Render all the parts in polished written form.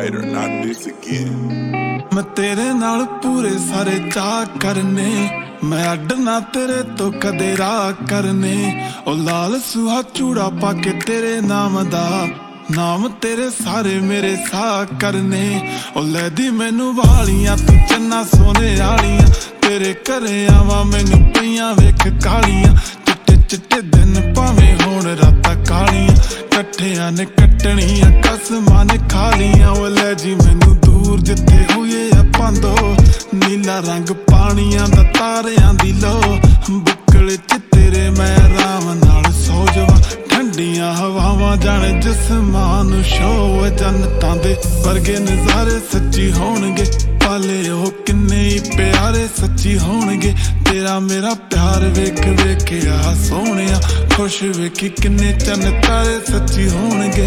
fight or not this again. मैं तेरे नाल पूरे सारे चाह करने, मैं अड्ड ना तेरे तो कदे राह करने। ओ लाल सूहा चूड़ा पाके तेरे नाम दा, नाम तेरे सारे मेरे साह करने। ओ लैदी मैनू वालियां तू चन्ना सोने आलियां, तेरे घरे आवां मैनू पईयां वेख कालियां। चिट्टे चिट्टे दिन भावें होण रातां कालियां, कट्ठियां ने कट्टणियां कसमां ने खालियां। ओ लै जी मैनू दूर जिथे होइए आपां दो, नीला रंग पानियां दा तारियां दी लो। बुक्कले च तेरे मैं आराम नाल सो जावां, ठंडियां हवावां जाने जिस्मां नूं शो। जन्नतां दे वर्गे नज़ारे सच्ची होणगे, पाले ओ किन्ने ही प्यारे सच्ची होणगे। तेरा मेरा प्यार वेख वेखिया सोहणिया, खुश वेखी किन्ने चन्न तारे सच्ची होणगे।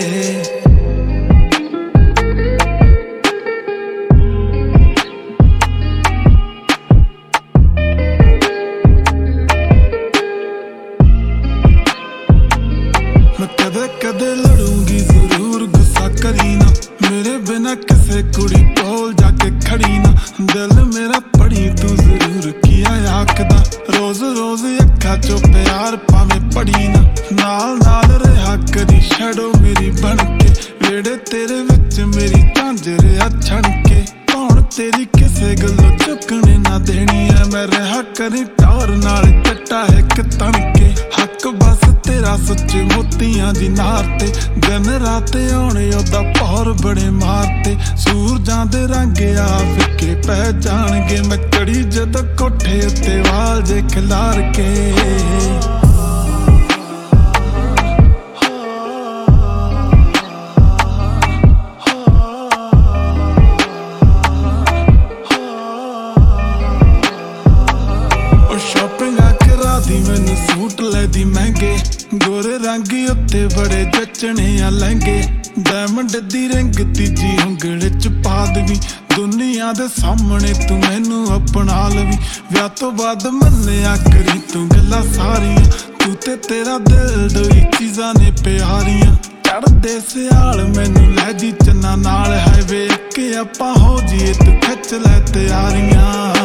मैं कदे कदे लड़ूंगी जरूर, गुस्सा करी ना मेरे बिना किसे कुड़ी कोल जाके खड़ी ना। दिल मेरा पढ़ी तू जरूर किया आखदा, रोज रोज अखा चो प्यार भावें पढ़ी ना। नाल नाल रहा करी शैडो मेरी बनके, वेड़े तेरे विच मेरी झांजरिया छणके। कौन तेरी किसे गल्लों चुकने ना देनी है, मैं रहा करी टौर नाल चट्टा एक तणके। हक बस तेरा सच्चे मोतियां दी नार ते, दिन रात आने ओदा पौर बड़े मारते। सूरजां दे रंग आ फिक्के पै जाणगे, मैं चढ़ी जद कोठे उत्ते वाल जे खिलार के। शॉपिंग करा दी मैनू सूट लैदी महंगे, गोरे रंग उत्ते बड़े जचने आ लहंगे। डायमंड दी रिंग तीजी उंगली च पा देवी, दुनिया दे सामने तू मैनू अपना लवी। विआह तो बाद मन्निया करी तू गल्लां सारियां, तू ते तेरा दिल दोई चीज़ां ने प्यारियां। चढ़दे सियाल मैनू लै जी चन्ना नाल, हाईवे के आपां हो जीए तू खिच लै तैयारियां।